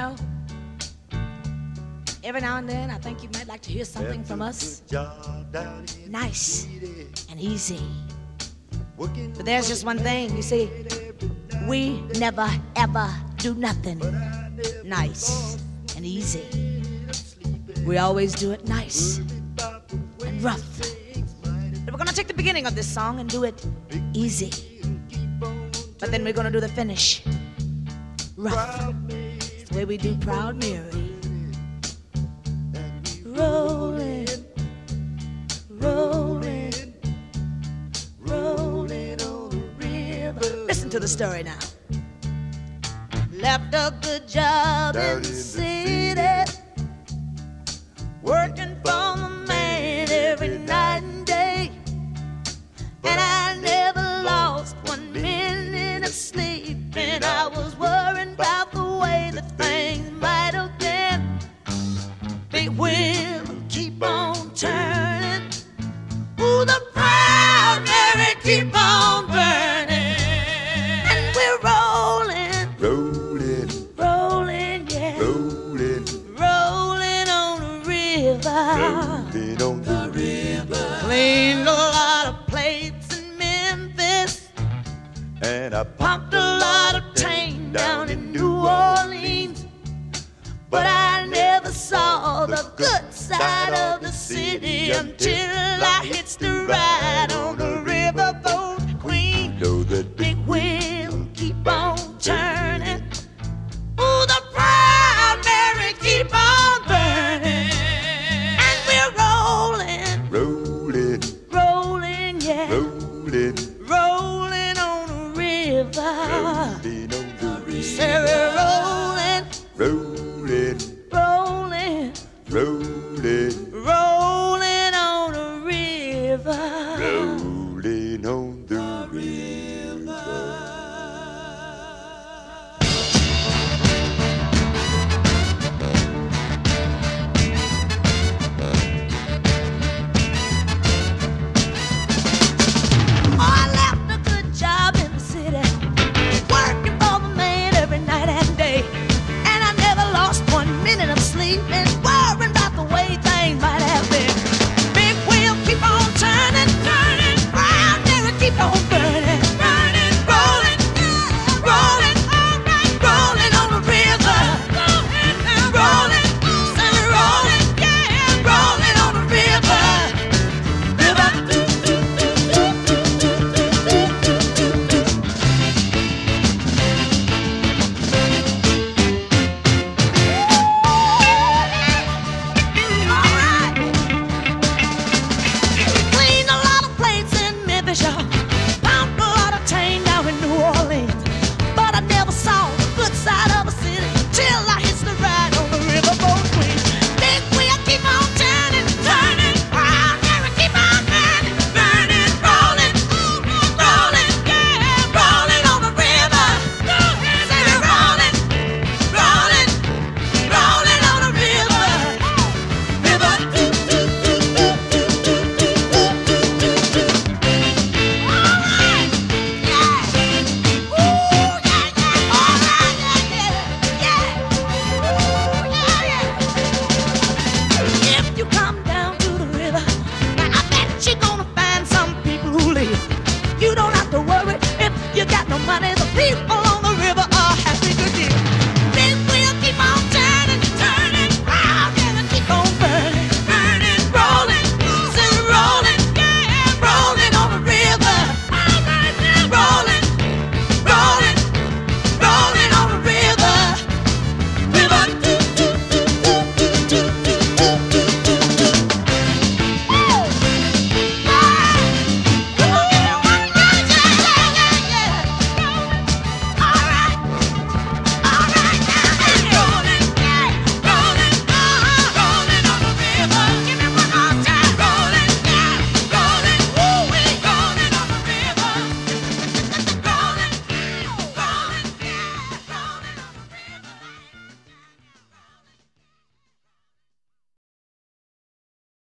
know, every now and then I think you might like to hear something from us. Nice and easy. But there's just one thing, you see, we never ever do nothing nice and easy. We always do it nice and rough. But we're gonna take the beginning of this song and do it easy. But then we're gonna do the finish rough. It's the way we do Proud Mary. Rolling, rolling, rolling on the river. Listen to the story now. Left a good job in the city, working for the man every night and day. And I never lost 1 minute of sleep, and I was worried about the way that things might have been. Big wheel keep on turning. Ooh, the Proud Mary keep on burning. And we're rolling, rolling, rolling, yeah, rolling, rolling on the river, rolling on the river. Cleaned a lot of plates in Memphis, and I pumped a lot of tang down in New Orleans. But I never saw the good side of the city until I hitched the ride on the riverboat Queen. Know that big wheel keep on turning. Ooh, the Proud Mary keep on burning. And we're rolling, rolling, rolling, yeah, rolling, rolling on the river, rolling on the river. Say we're rolling, rolling, rolling, rolling, rolling on the river, rolling on the river. Oh, I left a good job in the city, working for the man every night and day. And I never lost 1 minute of sleep, and worrying about the way things might have been. Big wheel keep on turning, turning. Proud Mary keep on burning, burning, rolling, rolling, rolling on the river, rolling, say we're rolling, yeah, rolling on the river, river. Cleaned a lot of plates in Memphis, y'all. Pumped a lot of tang down in New Orleans. But I never saw the good side of a city till I hitched the ride on the riverboat Queen. Big wheel keep on turning, turning. Proud Mary keep on burning, burning, rolling, rolling, yeah, rolling on the river. Say we're rolling, rolling, rolling on the river, river. If you come down to the river, now I bet you're gonna find some people who live. You don't have to worry if you got no money. The people